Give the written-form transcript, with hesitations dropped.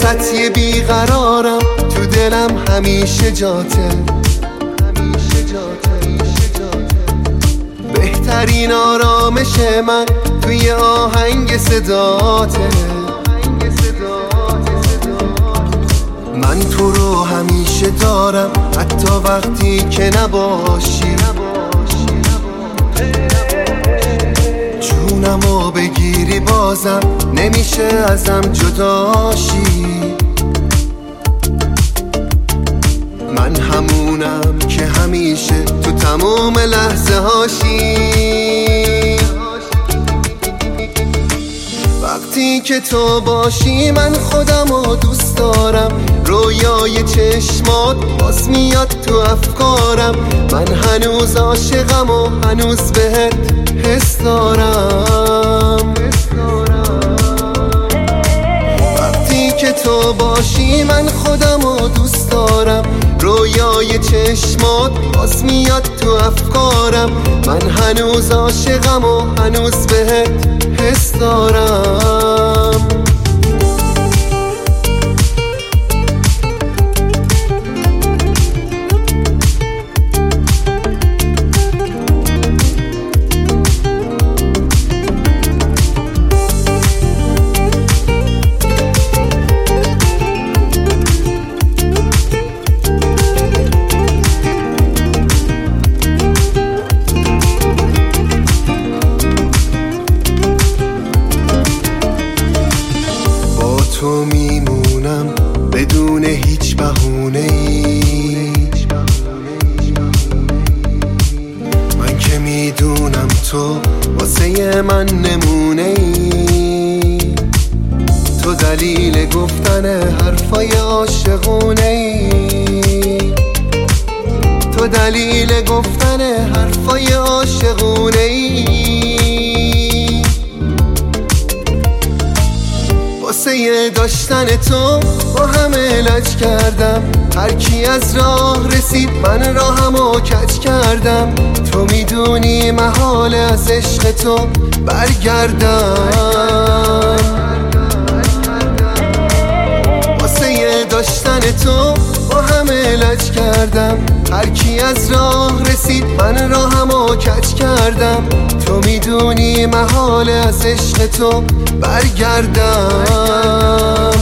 واسط یه بیقرارم، تو دلم همیشه جاته. بهترین آرامش من توی آهنگ صداته. من تو رو همیشه دارم حتی وقتی که نباشی. جونمو بگیری بازم نمیشه ازم جداشی. من همونم که همیشه تو تموم لحظه هاشی. وقتی که تو باشی من خودمو دوست دارم، رویای چشمات باز میاد تو افکارم. من هنوز عاشقم و هنوز بهت حس دارم. وقتی که تو باشی من خودمو دوست دارم، رویای چشمات باز میاد تو افکارم. من هنوز عاشقم و هنوز بهت حس دارم. تو میمونم بدون هیچ بهونه‌ای. من که میدونم تو واسه من نمونه‌ای. تو دلیل گفتن حرفای عاشقونه‌ای. تو دلیل گفتن حرفای عاشقونه‌ای. واسه داشتن تو با همه علاج کردم. هر کی از راه رسید من راهمو کج کردم. تو میدونی محال از عشق تو برگردم. واسه داشتن تو با همه علاج کردم. هر کی از راه رسید من راهمو کج کردم. تو میدونی محال از عشق تو برگردم.